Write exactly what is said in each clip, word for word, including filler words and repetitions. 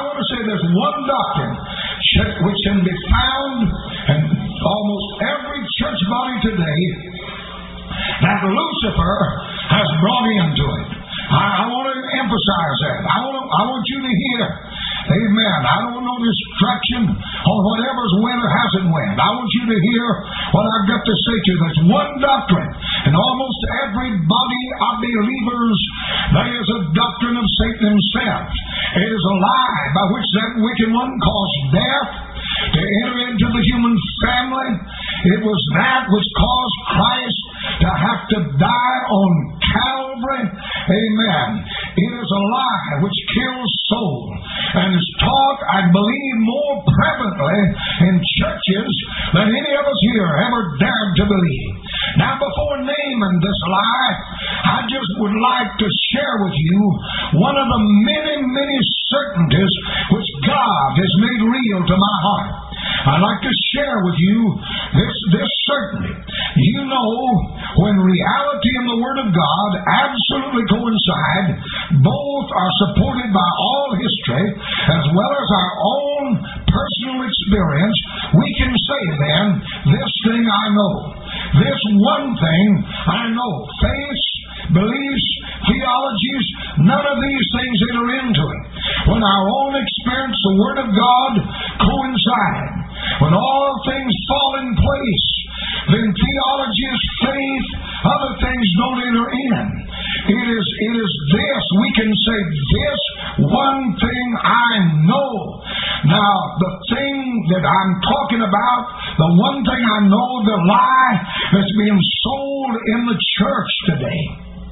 want to say there's one doctrine which can be found in almost every church body today that Lucifer has brought into it. I, I want to emphasize that. I want, to, I want you to hear. Amen. I don't want no distraction on whatever's win or hasn't win. I want you to hear what I've got to say to you. There's one doctrine in almost every body of believers. That is a doctrine of Satan himself. It is a lie by which that wicked one caused death to enter into the human family. It was that which caused Christ to have to die on Calvary. Amen. It is a lie which kills soul and is taught, I believe, more prevalently in churches than any of us here ever dared to believe. Now, before naming this lie, I just would like to share with you one of the many, many certainties which God has made real to my heart. I'd like to share with you this, this certainty. You know, when reality and the Word of God absolutely coincide, both are supported by all history as well as our own personal experience, we can say then, this thing I know. This one thing I know. Faith, beliefs, theologies, none of these things enter into it. When our own experience, the Word of God, coincide, when all things fall in place, then theology is faith, other things don't enter in. It is, it is this, we can say, this one thing I know. Now, the thing that I'm talking about, the one thing I know, the lie that's being sold in the church today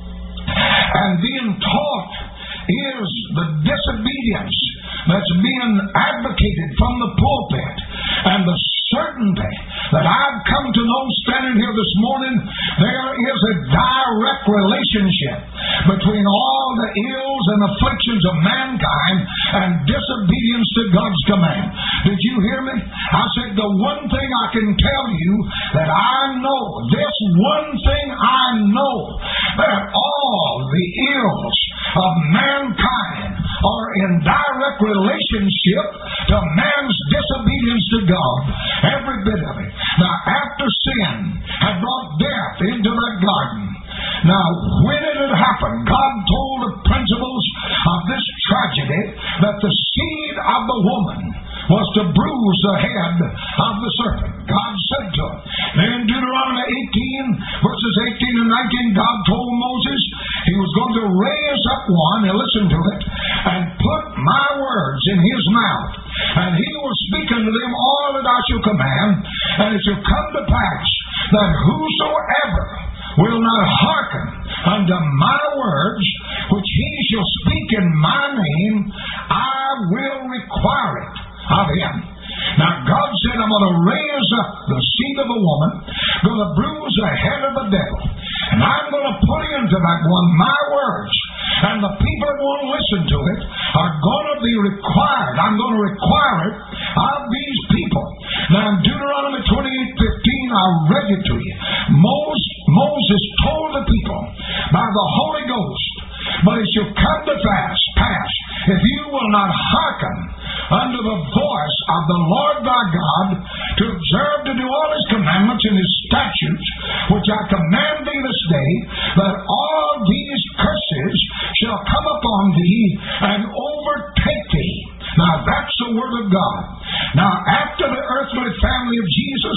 and being taught is the disobedience that's being advocated from the pulpit, and the certainty that I've come to know standing here this morning, there is a direct relationship between all the ills and afflictions of mankind and disobedience to God's command. Did you hear me? I said the one thing I can tell you that I know, this one thing I know, that all the ills of mankind are in direct relationship to man's disobedience to God. Every bit of it. Now, after sin had brought death into that garden, now, when it had happened, God told the principles of this tragedy that the seed of the woman was to bruise the head of the serpent. God said to him. Then in Deuteronomy eighteen, verses eighteen and nineteen, God told Moses he was going to raise up one, and listen to it, and put my words in his mouth. And he will speak unto them all that I shall command, and it shall come to pass that whosoever will not hearken unto my words, which he shall speak in my name, I will require it of him. Now God said, I'm going to raise up the seed of a woman, going to bruise the head of the devil, and I'm going to put into that one my words, and the people that won't listen to it are going to be required. I'm going to require it of these people. Now in Deuteronomy twenty-eight fifteen, I read it to you. Moses, Moses told the people by the Holy Ghost, but it shall come to pass, pass, if you will not hearken unto the voice of the Lord thy God, to observe to do all his commandments and his statutes, which I command thee this day, that all these curses shall come upon thee and overtake thee. Now that's the word of God. Now after the earthly family of Jesus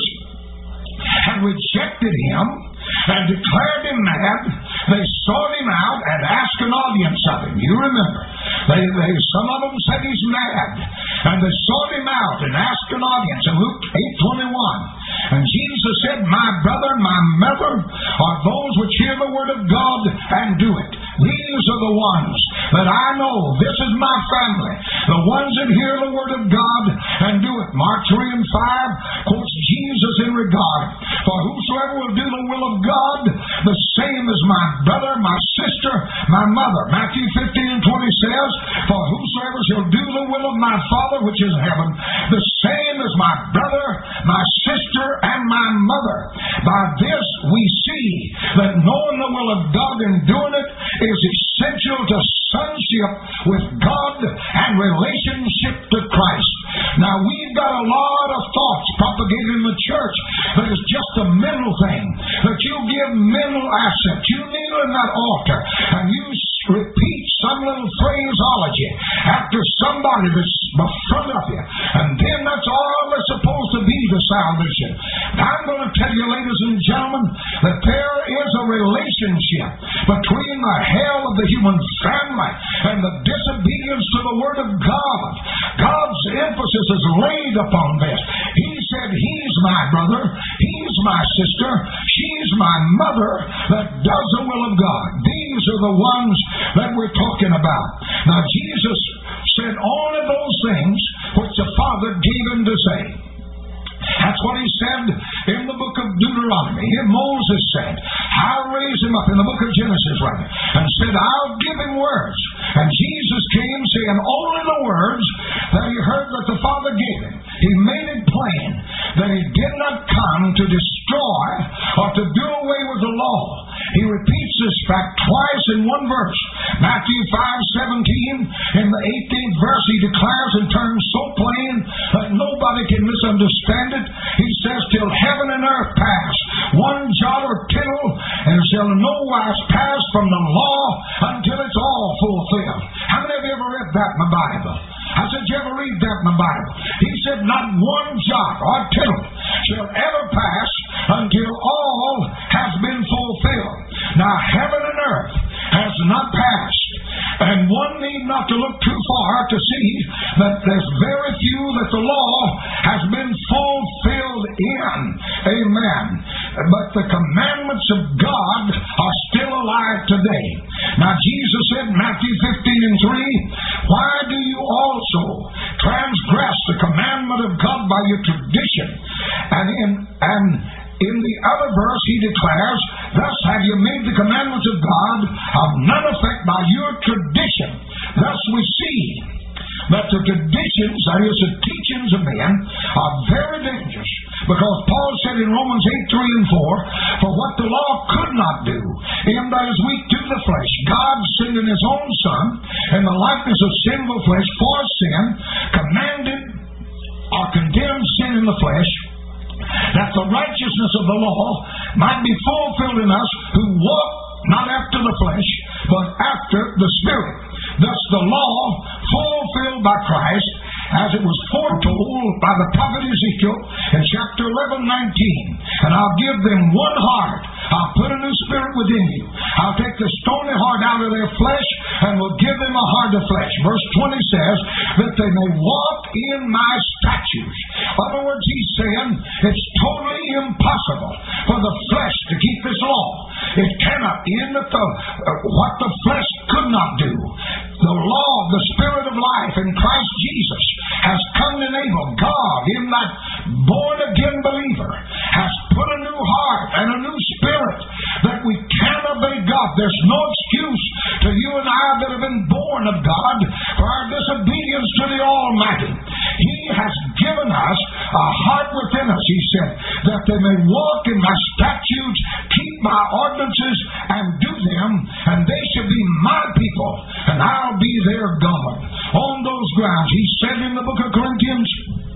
had rejected him and declared him mad, they sought him out and asked an audience of him. You remember, they, they, some of them said he's mad, and they sought him out and asked an audience in Luke eight twenty-one. And Jesus said, my brother and my mother are those which hear the word of God and do it. These are the ones that I know. This is my family. The ones that hear the word of God and do it. Mark three and five quotes Jesus in regard. For whosoever will do the will of God, the same as my brother, my sister, my mother. Matthew fifteen and twenty says, for whosoever shall do the will of my Father which is in heaven, the same as my brother, my sister, and my mother. By this we see that knowing the will of God and doing it is essential to sonship with God and relationship Now, we've got a lot of thoughts propagated in the church that is just a mental thing, that you give mental assets. You kneel in that altar and you repeat some little phraseology after somebody that's in front of you, and then that's all that's supposed to be the salvation. I'm going to tell you, ladies and gentlemen, that there is a relationship between the hell of the human family and the disobedience to the Word of God. God's emphasis is laid upon this. He said, He's my brother, He's my sister, she's my mother that does the will of God. These are the ones that we're talking about. Now, Jesus said all of those things which the Father gave him to say. That's what he said in the book of Deuteronomy. And Moses said, I'll raise him up, in the book of Genesis, rather, and said, I'll give him words. And Jesus came saying only the words that he heard that the Father gave him. He made it plain that he did not come to destroy or to do away with the law. He repeats this fact twice in one verse. Matthew five seventeen, in the eighteenth verse, he declares in terms so plain that nobody can misunderstand it. He says, till heaven and earth pass, one jot or tittle, and shall no wise pass from the law until it's all fulfilled. How many of you ever read that in the Bible? I said, you ever read that in the Bible? He said, not one jot or tittle shall ever pass until all has been fulfilled. Now, heaven and earth has not passed, and one need not to look too far to see that there's very few that the law has been fulfilled in. Amen. But the commandments of God are still alive today. Now, Jesus said in Matthew fifteen and three, why do you also transgress the commandment of God by your tradition? And in and in the other verse he declares, thus have you made the commandments of God of none effect by your tradition. Thus we see that the traditions, that is the teachings of men, are very dangerous. Because Paul said in Romans eight, three and four, for what the law could not do, him that is weak to the flesh, God sending his own Son in the likeness of sinful flesh for sin, commanded or condemned sin in the flesh, that the righteousness of the law might be fulfilled in us who walk not after the flesh, but after the Spirit. Thus the law fulfilled by Christ, as it was foretold by the prophet Ezekiel in chapter eleven, nineteen. And I'll give them one heart. I'll put a new spirit within you. I'll take the stony heart out of their flesh and will give them a heart of flesh. Verse twenty says that they may walk in my statutes. In other words, he's saying it's totally impossible for the flesh to keep this law. It cannot. In the, uh, what the flesh could not do, the law, the Spirit of life in Christ Jesus has come to enable. God, in that born-again believer, has put a new heart and a new spirit that we can obey God. There's no excuse to you and I that have been born of God for our disobedience to the Almighty. He has given us a heart within us, he said, that they may walk in my statutes, keep my ordinances, and do them, and they shall be my people, and I'll be their God. On those grounds, he said in the book of Corinthians,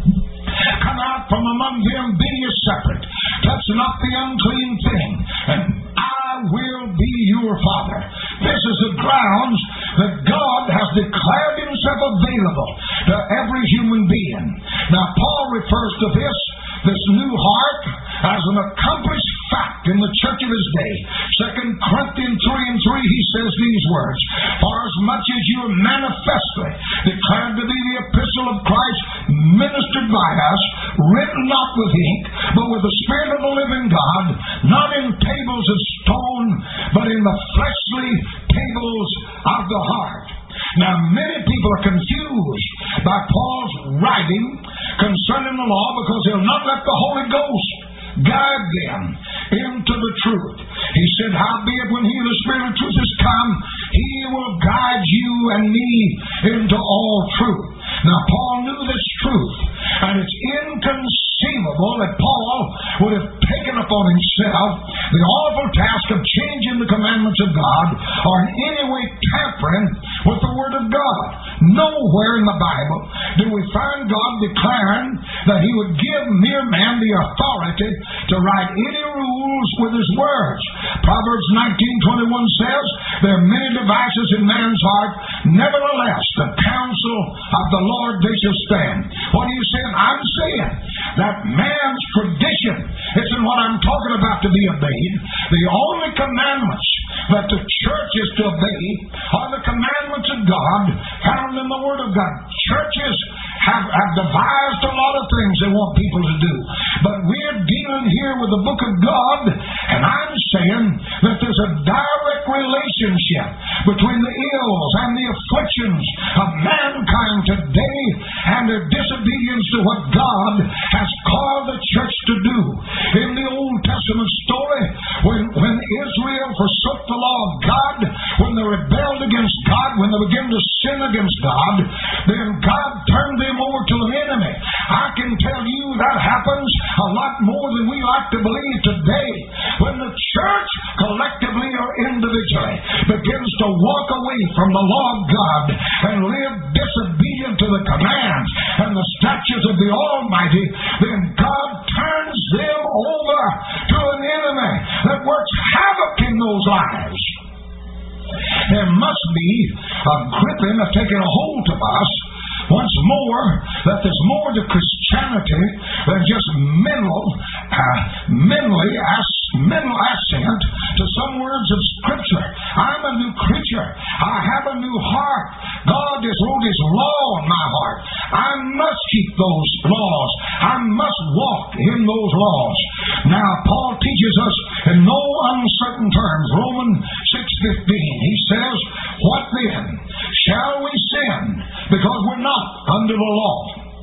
come out from among them, be ye separate, touch not the unclean thing, and I will be your Father. This is the grounds that God has declared himself available to every human being. Now, Paul refers to this, this new heart, as an accomplished fact in the church of his day. Second Corinthians three and three, he says these words, for as much as you are manifestly declared to be the epistle of Christ, ministered by us, written not with ink, but with the Spirit of the living God, not in tables of stone, but in the fleshly tables of the heart. Now, many people are confused by Paul's writing concerning the law because they'll not let the Holy Ghost guide them into the truth. He said, howbeit when he, the Spirit of truth, is come, he will guide you and me into all truth. Now, Paul knew this truth, and it's inconceivable that Paul would have taken upon himself the awful task of changing the commandments of God or in any way tampering with the Word of God. Nowhere in the Bible do we find God declaring that He would give mere man the authority to write any rules with His words. Proverbs nineteen twenty-one says, there are many devices in man's heart, nevertheless the counsel of the Lord they shall stand. What are you saying? I'm saying that man's tradition isn't what I'm talking about to be obeyed. The only commandments that the church is to obey are the commandments of God found in the Word of God. Churches have, have devised a lot of things they want people to do, but we're dealing here with the book of God, and I'm saying that there's a direct relationship between the ills and the afflictions of mankind today and their disobedience to what God has called the church to do. In the Old Testament story, when, when Israel forsook the law of God, when they rebelled against God, when they began to sin against God, then God turned them over to an enemy. I can tell you that happens a lot more than we like to believe today. When the church, collectively or individually, begins to walk away from the law of God and live disobedient to the commands and the statutes of the Almighty, then God turns them over to an enemy that works havoc in those lives. There must be a gripping of taking a hold of us once more, that there's more to Christianity than just mental, uh, mentally, as, mental assent to some words of Scripture. I'm a new creature. I have a new heart. God has wrote His law in my heart. I must keep those laws. I must walk in those laws. Now, Paul teaches us in no uncertain terms, Romans six fifteen. He says, what then? Shall we sin because we're not under the law,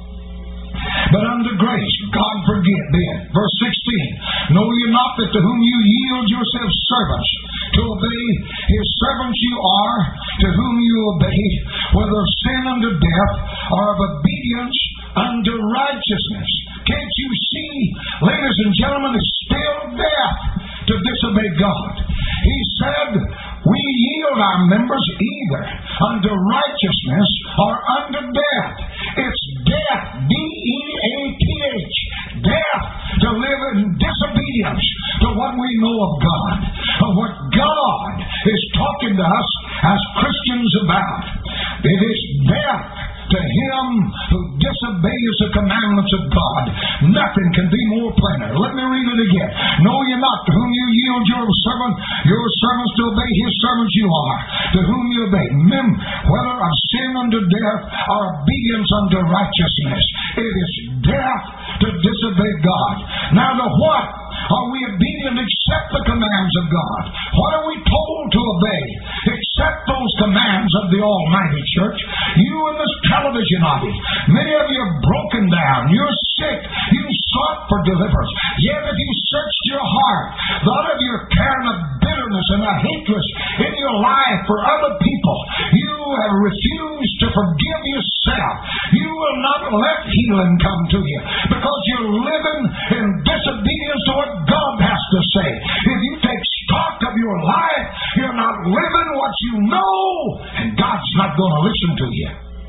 but under grace? God forbid. Verse sixteen. Know ye not that to whom you yield yourselves servants to obey, His servants you are, to whom you obey, whether of sin unto death or of obedience unto righteousness? Can't you see, ladies and gentlemen, it's still death to disobey God. He said, we yield our members either unto righteousness or unto death. It's death, D E A T H, death to live in disobedience to what we know of God, of what God is talking to us as Christians about. It is death to him who disobeys the commandments of God. Nothing can be more plainer. Let me read it again. Know ye not to whom you yield your servant, your servants to obey, His servants you are, to whom you obey, men, whether of sin unto death or obedience unto righteousness. It is death to disobey God. Now to what are we obedient except the commands of God? What are we told to obey except those commands of the Almighty Church? You in this television audience, many of you are broken down. You're sick. You sought for deliverance. Yet if you searched your heart, the lot of you are carrying a bitterness and a hatred in your life for other people. You have refused to forgive yourself. You will not let healing come to you because you're living in disobedience to what God has to say. If you take stock of your life, you're not living what you know, and God's not going to listen to you.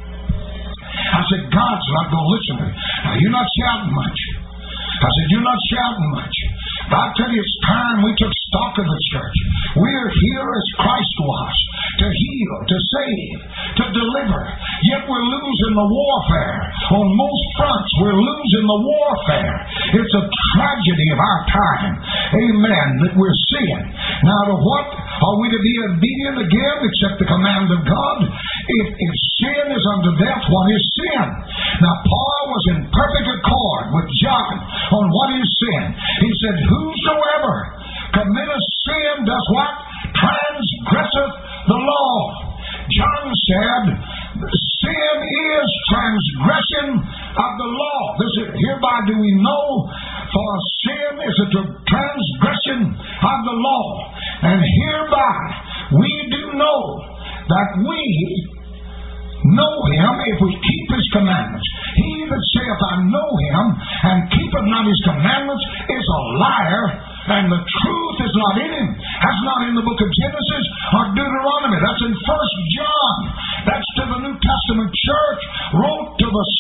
I said, God's not going to listen to you. Now, you're not shouting much. I said, you're not shouting much. But I tell you, it's time we took stock of the church. We're here as Christ was, to heal, to save, to deliver. Yet we're losing the warfare. On most fronts, we're losing the warfare. It's a tragedy of our time. Amen, that we're seeing. Now, to what are we to be obedient again except the command of God? If, if sin is unto death, what is sin? Now, Paul was in perfect accord with John on what is sin. He said, whosoever committeth sin does what? Transgresseth the law. John said, sin is transgression of the law. This is, hereby do we know, for sin is a transgression of the law. And hereby we do know that we know Him if we keep His commandments. He that saith, I know Him, and keepeth not His commandments, is a liar, and the truth is not in him. That's not in the book of Genesis or Deuteronomy. That's in First John. That's to the New Testament church, wrote to the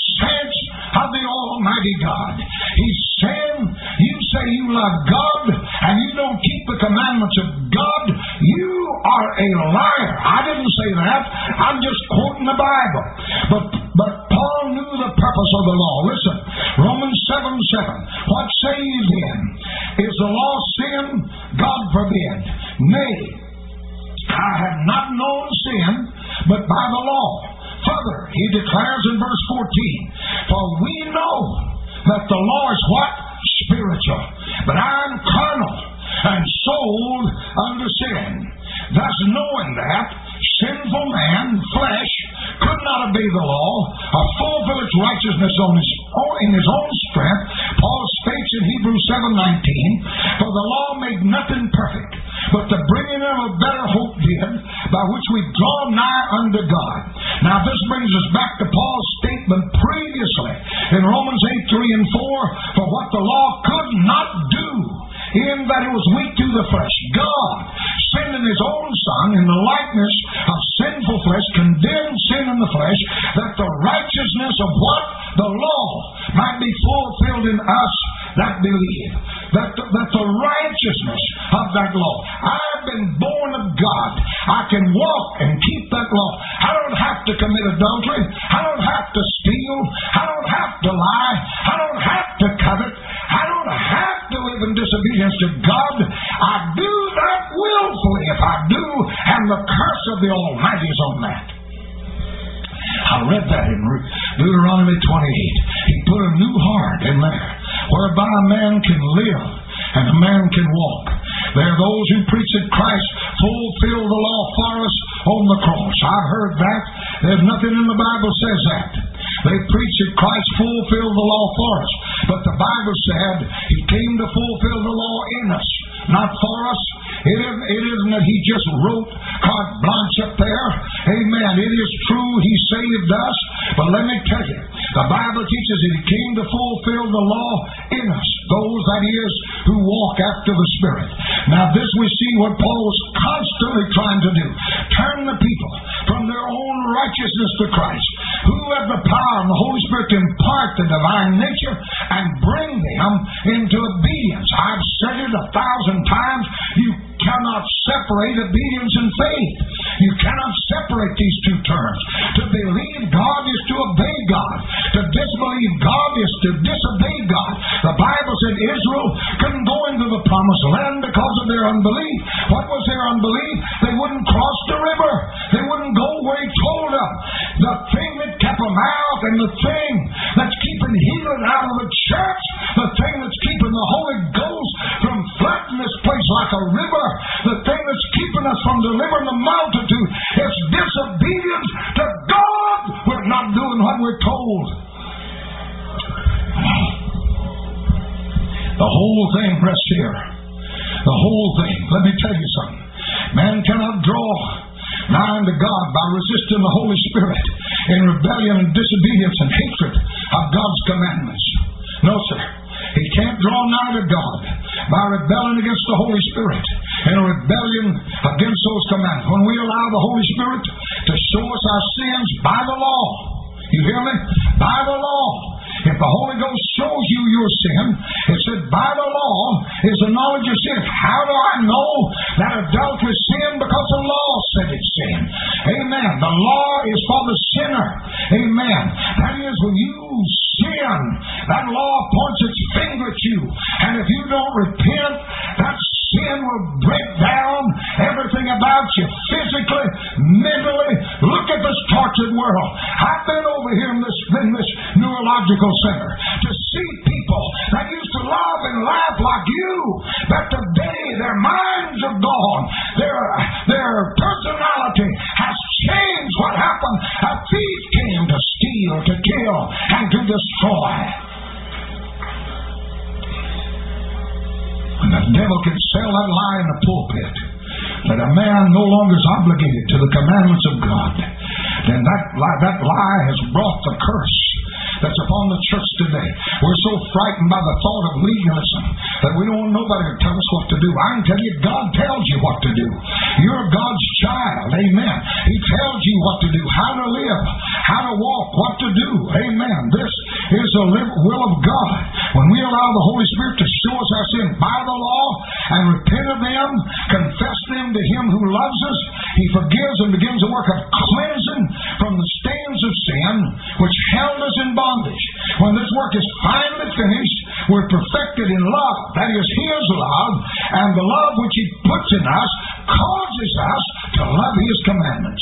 But Paul knew the purpose of the law. Listen, Romans seven seven. What say ye then? Is the law sin? God forbid. Nay, I have not known sin but by the law. Further, he declares in verse fourteen, for we know that the law is what? Spiritual. But I am carnal and sold unto sin. Thus knowing that sinful man, flesh, could not obey the law or fulfill its righteousness on his own, in his own strength, Paul states in Hebrews seven nineteen, for the law made nothing perfect, but the bringing of a better hope did, by which we draw nigh unto God. Now this brings us back to Paul's statement previously in Romans eight three and four, for what the law could not do, in that it was weak to the flesh, God, sending his own Son in the likeness of sinful flesh, condemned sin in the flesh, that the righteousness of what? The law might be fulfilled in us that believe. That the, that the righteousness of that law. I've been born of God. I can walk and keep that law. I don't have to commit adultery. I don't have to steal. I don't have to lie. I don't have to covet. I don't have to live in disobedience to God. I do that willfully if I do, and the curse of the Almighty is on that. I read that in Deuteronomy twenty-eight. He put a new heart in there, whereby a man can live and a man can walk. There are those who preach that Christ fulfilled the law for us on the cross. I've heard that. There's nothing in the Bible says that. They preach that Christ fulfilled the law for us. But the Bible said He came to fulfill the law in us, not for us. It isn't, it isn't that He just wrote carte blanche up there. Amen. It is true He saved us. But let me tell you, the Bible teaches that He came to fulfill the law in us. Those, that is, who walk after the Spirit. Now this we see what Paul was constantly trying to do. Turn the people from their own righteousness to Christ, who have the power of the Holy Spirit to impart the divine nature and bring them into obedience. I've said it a thousand times. You cannot separate obedience and faith. You cannot separate these two terms. To believe God is to obey God. To disbelieve God is to disobey God. The Bible said Israel couldn't go into the promised land because of their unbelief. What was their unbelief? They wouldn't cross the river. They wouldn't go where He told them. The thing that kept them out, and the thing that's keeping healing out of the church, the thing that's keeping the Holy Ghost from flooding this place like a river, the thing that's keeping us from delivering the multitude, is disobedience to God. We're not doing what we're told. The whole thing rests here. The whole thing. Let me tell you something. Man cannot draw nigh unto God by resisting the Holy Spirit in rebellion and disobedience and hatred of God's commandments. No, sir. He can't draw nigh to God by rebelling against the Holy Spirit and a rebellion against those commandments. When we allow the Holy Spirit to show us our sins by the law, you hear me? By the law. If the Holy Ghost shows you your sin, it said by the law is the knowledge of sin. How do I know that adultery is sin? Because the law said it's sin. Amen. The law is for the sinner. Amen. That is, when you sin, that law points its finger at you. And if you don't repent, that sin will break down everything about you, physically, mentally. Look at this tortured world. I've been over here in this, in this neurological center to see people that used to love and laugh like you, but today their minds are gone. Their, their personality has changed. What happened? A thief came to steal, to kill, and to destroy. And the devil can sell that lie in the pulpit, that a man no longer is obligated to the commandments of God, then that lie, that lie has brought the curse that's upon the church today. We're so frightened by the thought of legalism that we don't want nobody to tell us what to do. I can tell you, God tells you what to do. You're God's child. Amen. He tells you what to do, how to live, how to walk, what to do. Amen. This is the will of God. When we allow the Holy Spirit to show us our sin by the law and repent of them, confess them to Him who loves us, He forgives and begins a work of cleansing from the stains of sin. which held us in bondage. When this work is finally finished, we're perfected in love. That is His love, and the love which He puts in us causes us to love His commandments.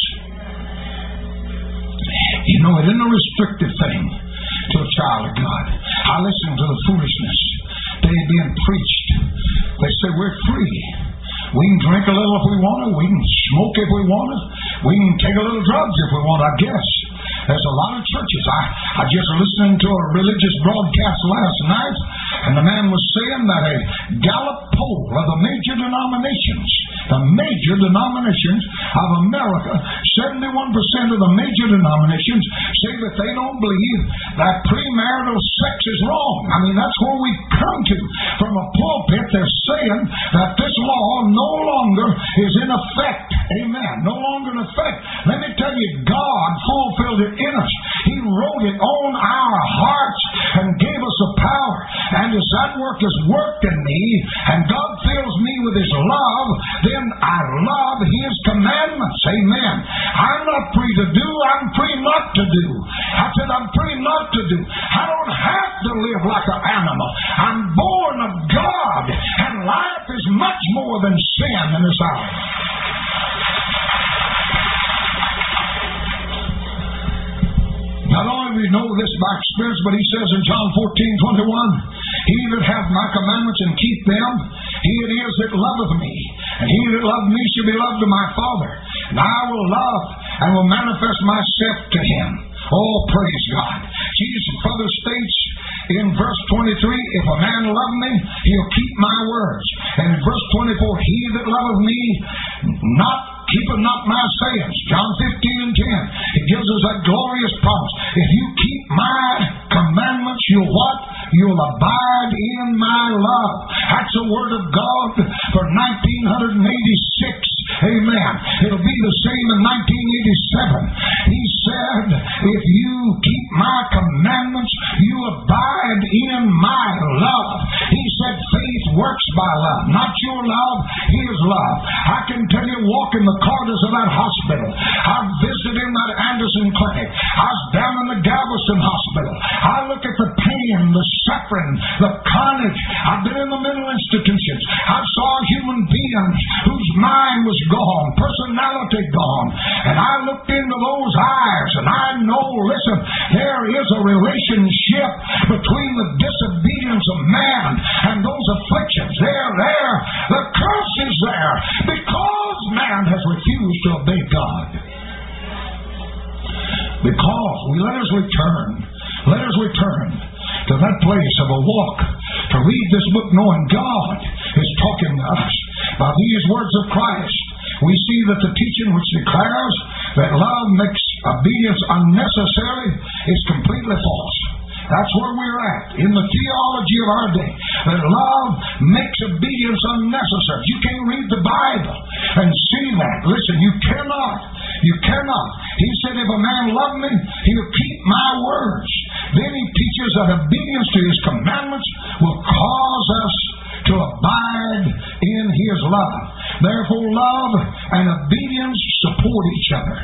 You know, it isn't a restricted thing to a child of God. I listen to the foolishness. They being preached. They say we're free. We can drink a little if we want to. We can smoke if we want to. We can take a little drugs if we want, I guess. There's a lot of churches. I, I just listened to a religious broadcast last night, and the man was saying that a Gallup poll of the major denominations, the major denominations of America, seventy-one percent of the major denominations say that they don't believe that premarital sex is wrong. I mean, that's where we come to. From a pulpit, they're saying that this law no longer is in effect. Amen. No longer in effect. Let me tell you, God fulfilled it in us. He wrote it on our hearts and gave us the power. And as that work is worked in me, and God fills me with His love, then I love His commandments. Amen. I'm not free to do, I'm free not to do. I said I'm free not to do. I don't have to live like an animal. I'm born of God, and life is much more than sin in this hour. Not only do we know this by experience, but He says in John fourteen twenty-one, He that hath my commandments and keep them, he it is that loveth me. And he that loveth me shall be loved of my Father. And I will love and will manifest myself to him. Oh, praise God. Jesus further states in verse twenty-three, if a man love me, he'll keep my words. And in verse twenty-four, he that loveth me not keepeth not my sayings. John fifteen and ten. It gives us that glorious promise. If you keep my commandments, you'll what? You'll abide in my love. That's the word of God for nineteen eighty-six. Amen. It'll be the same in nineteen eighty-seven. He said, if you keep my commandments, you abide in my love. He said faith works by love. Not your love, His love. I can tell you, walk in the corridors of that hospital. I visited in that Anderson clinic. I was down in the Galveston hospital. I look at the pain, the suffering, the carnage. I've been in the mental institutions. I saw human beings whose mind was gone, personality gone. And I looked into those eyes and I know, listen, there is a relationship between the disobedience of man and those afflictions. They're there. The curse is there because man has refused to obey God. Because we let us return, let us return to that place of a walk, to read this book knowing God is talking to us. By these words of Christ, we see that the teaching which declares that love makes obedience unnecessary is completely false. That's where we're at in the theology of our day. That love makes obedience unnecessary. You can't read the Bible and see that. Listen, you cannot. You cannot. He said, if a man love me, he'll keep my words. Then he teaches that obedience to His commandments will cause us to abide in His love. Therefore, love and obedience support each other.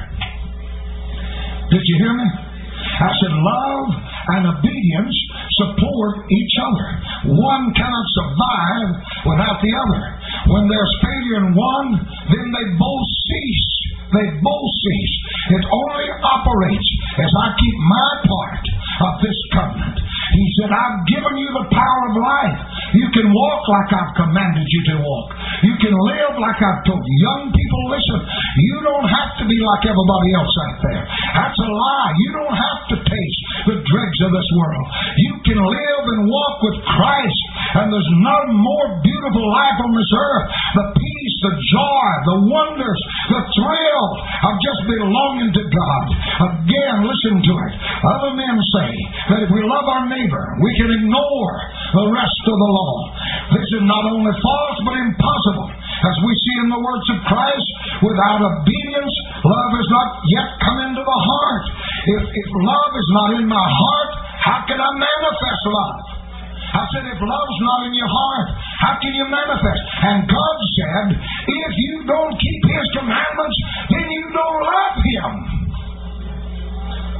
Did you hear me? I said love and obedience support each other. One cannot survive without the other. When there's failure in one, then they both cease. They both cease. It only operates as I keep my part of this covenant. He said, I've given you the power of life. You can walk like I've commanded you to walk. You can live like I've told you. Young people, listen, you don't have to be like everybody else out there. That's a lie. You don't have to taste the dregs of this world. You can live and walk with Christ, and there's no more beautiful life on this earth. The peace, the joy, the wonders, the thrill of just belonging to God. Again, listen to it. Other men say that if we love our neighbor, we can ignore the rest of the law. This is not only false, but impossible. As we see in the words of Christ, without obedience, love has not yet come into the heart. If, if love is not in my heart, how can I manifest love? I said, if love's not in your heart, how can you manifest? And God said, if you don't keep His commandments, then you don't love Him.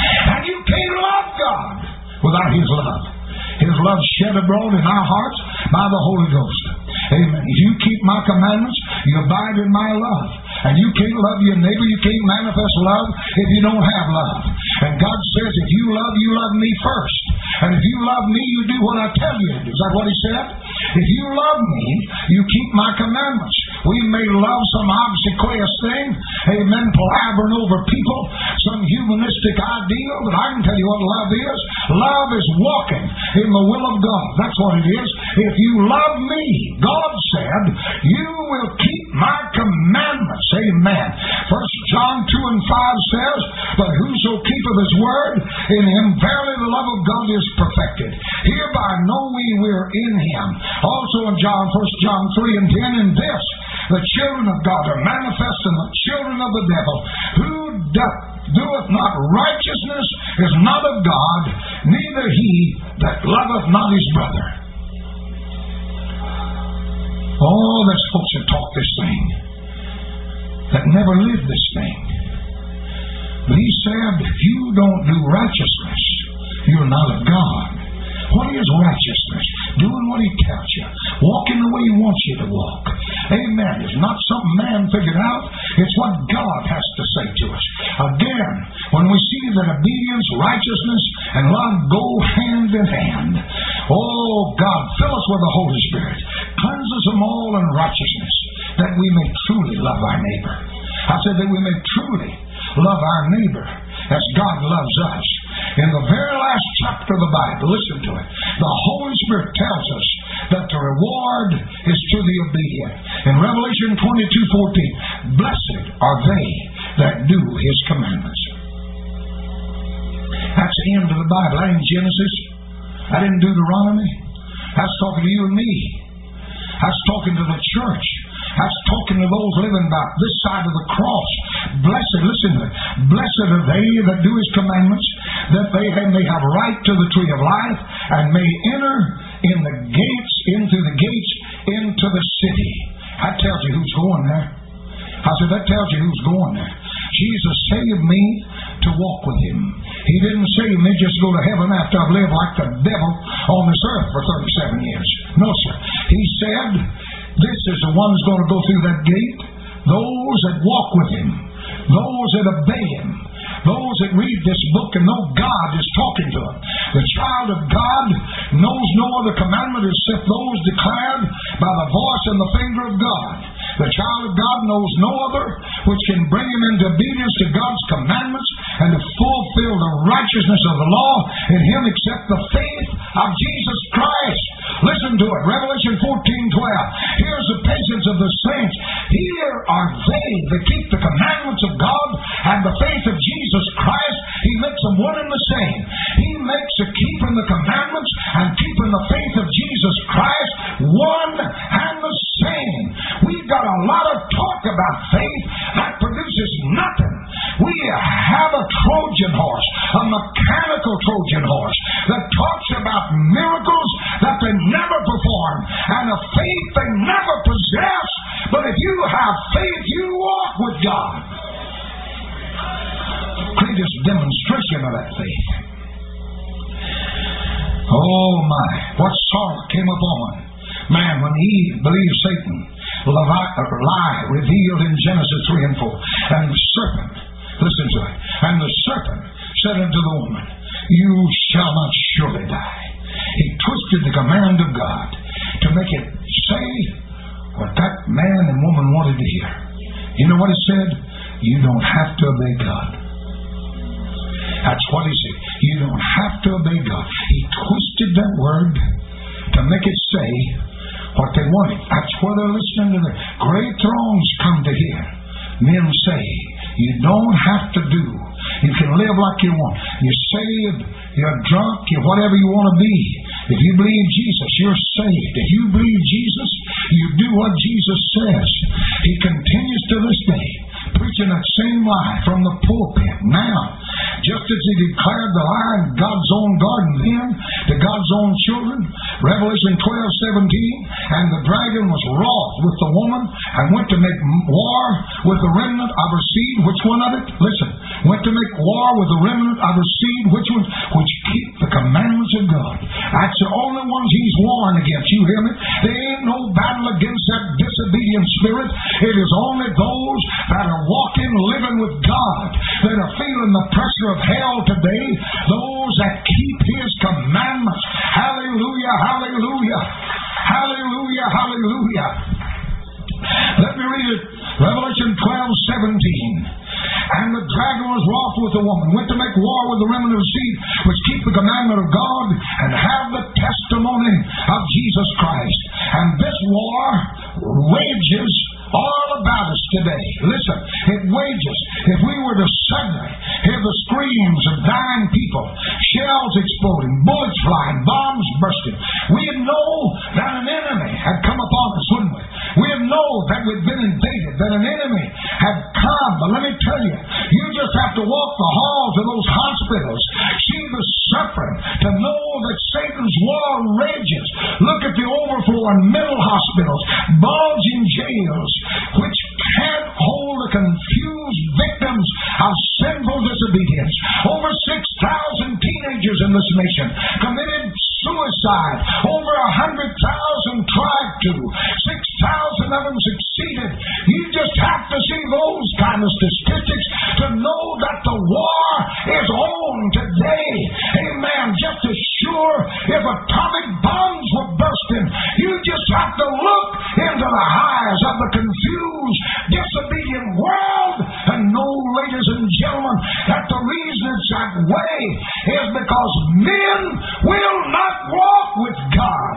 And you can't love God without His love. His love shed abroad in our hearts by the Holy Ghost. Amen. If you keep my commandments, you abide in my love. And you can't love your neighbor, you can't manifest love if you don't have love. And God says, if you love, you love me first. And if you love me, you do what I tell you to do. Is that what He said? If you love me, you keep my commandments. We may love some obsequious thing, amen, palavering over people, some humanistic ideal, but I can tell you what love is. Love is walking in the will of God. That's what it is. If you love me, God said, you will keep my commandments. Amen. First John two and five says, but whoso keepeth His word, in him verily the love of God is perfected. Hereby know we we're in Him. Also in John, First John three and ten, in this the children of God are manifest in the children of the devil. Who doth doeth not righteousness is not of God, neither he that loveth not his brother. Oh, there's folks that talk this thing that never lived this thing. But He said, if you don't do righteousness, you're not of God. What is righteousness? Doing what He tells you. Walking the way He wants you to walk. Amen. It's not something man figured out. It's what God has to say to us. Again, when we see that obedience, righteousness, and love go hand in hand. Oh, God, fill us with the Holy Spirit. Cleanse us from all unrighteousness, that we may truly love our neighbor. I said that we may truly love our neighbor as God loves us. In the very last chapter of the Bible, listen to it, the Holy Spirit tells us that the reward is to the obedient. In Revelation twenty-two fourteen, blessed are they that do His commandments. That's the end of the Bible. That ain't Genesis. That ain't Deuteronomy. That's talking to you and me. That's talking to the church. That's talking to those living by this side of the cross. Blessed, listen to it. Blessed are they that do His commandments, that they may have right to the tree of life, and may enter in the gates, into the gates, into the city. That tells you who's going there. I said, that tells you who's going there. Jesus saved me to walk with Him. He didn't save me just to go to heaven after I've lived like the devil on this earth for thirty-seven years. No, sir. He said, this is the one who's going to go through that gate. Those that walk with Him. Those that obey Him. Those that read this book and know God is talking to them. The child of God knows no other commandment except those declared by the voice and the finger of God. The child of God knows no other which can bring him into obedience to God's commandments and to fulfill the righteousness of the law in him except the faith of Jesus Christ. Listen to it. Revelation fourteen twelve. Here's the patience of the saints. Here are they that keep the commandments of God and the faith of Jesus Christ. He makes them one and the same. He makes the keeping the commandments and keeping the faith of Jesus Christ one and the same. We've got a lot of talk about faith that produces nothing. We have a Trojan horse, a mechanical Trojan horse, that talks about miracles that they never perform and a faith they never possess. But if you have faith, you walk with God. Greatest demonstration of that faith. Oh my, what sorrow came upon man when Eve believed Satan, lie revealed in Genesis three and four. And the serpent, listen to it, and the serpent said unto the woman, you shall not surely die. He twisted the command of God to make it say what that man and woman wanted to hear. You know what it said? You don't have to obey God. That's what he said. You don't have to obey God. He twisted that word to make it say what they wanted. That's where they're listening to the great throngs come to hear. Men say, you don't have to do. You can live like you want. You're saved, you're drunk, you're whatever you want to be. If you believe Jesus, you're saved. If you believe Jesus, you do what Jesus says. He continues to this day, preaching that same lie from the pulpit. Now, just as He declared the lie in God's own garden then to God's own children, Revelation twelve seventeen, and the dragon was wroth with the woman and went to make war with the remnant of her seed. Which one of it? Listen, went to make war with the remnant of his seed, which ones? Which keep the commandments of God. That's the only ones he's warned against. You hear me? There ain't no battle against that disobedient spirit. It is only those that are walking, living with God, that are feeling the pressure of hell today, those that keep his commandments. Hallelujah, hallelujah, hallelujah, hallelujah. Let me read it. Revelation twelve seventeen. And the dragon was wroth with the woman, went to make war with the remnant of the seed, which keep the commandment of God and have the testimony of Jesus Christ. And this war rages all about us today. Listen, it wages. If we were to suddenly hear the screams of dying people, shells exploding, bullets flying, bombs bursting, we'd know that an enemy had come upon us, wouldn't we? We'd know that we'd been invaded, that an enemy had come. But let me tell you, you just have to walk the halls of those hospitals, see the suffering, to know that Satan's war rages. Look at the overflow in mental hospitals, bulging jails, which can't hold the confused victims of sinful disobedience. Over six thousand teenagers in this nation committed suicide. Over one hundred thousand tried to. six thousand of them succeeded. You just have to see those kind of statistics to know that the war is on today. Amen. Just as sure if atomic bombs were bursting, you just have to look into the eyes of the confused, disobedient world and know, ladies and gentlemen, that the reason it's that way is because men will not walk with God.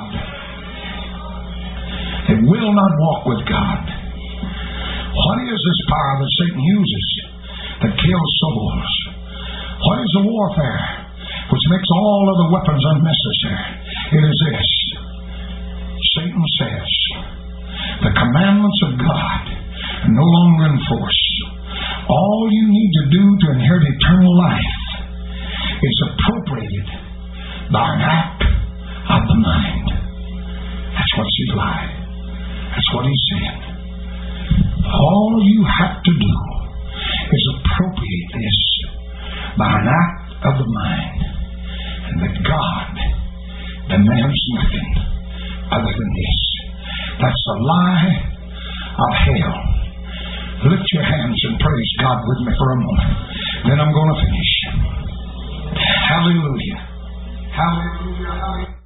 They will not walk with God. What is this power that Satan uses that kills souls? What is the warfare which makes all other weapons unnecessary? It is this. Satan says the commandments of God are no longer in force. All you need to do to inherit eternal life is appropriated by an act of the mind. That's what's his lie. That's what he's saying. All you have to do is appropriate this by an act of the mind, and that God demands nothing other than this. That's the lie of hell. Lift your hands and praise God with me for a moment. Then I'm going to finish. Hallelujah. Hallelujah. Hallelujah.